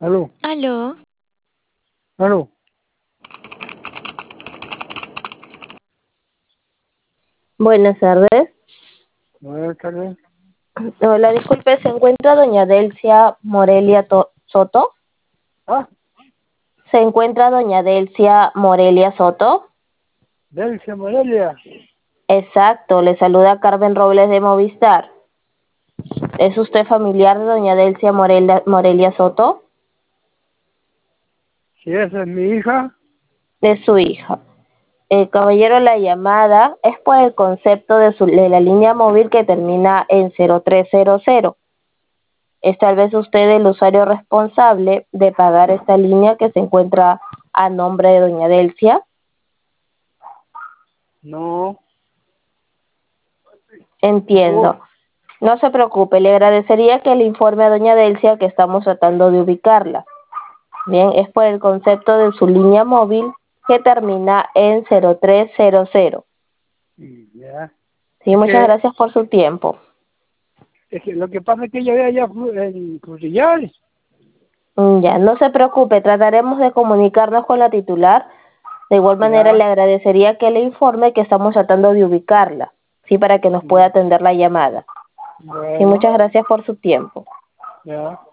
Aló, Aló, aló. Buenas tardes. Buenas tardes. Hola, disculpe, ¿se encuentra doña Delcia Morelia Soto? Ah, ¿Se encuentra doña Delcia Morelia Soto? Delcia Morelia. Exacto, le saluda Carmen Robles de Movistar. ¿Es usted familiar de doña Delcia Morelia Soto? Si esa es mi hija, De su hija. Caballero, la llamada es por el concepto de la línea móvil que termina en 0300. ¿Es tal vez usted el usuario responsable de pagar esta línea que se encuentra a nombre de doña Delcia? no. Entiendo. Oh, No se preocupe, le agradecería que le informe a doña Delcia que estamos tratando de ubicarla. Bien, es por el concepto de su línea móvil que termina en 0300. ya. Sí, Es muchas que, gracias por su tiempo. es que lo que pasa es que ella ve allá en Frutillar. Ya, no se preocupe, trataremos de comunicarnos con la titular. De igual manera, le Ya, agradecería que le informe que estamos tratando de ubicarla, sí, para que nos pueda atender la llamada. Sí, bueno, muchas gracias por su tiempo. ya.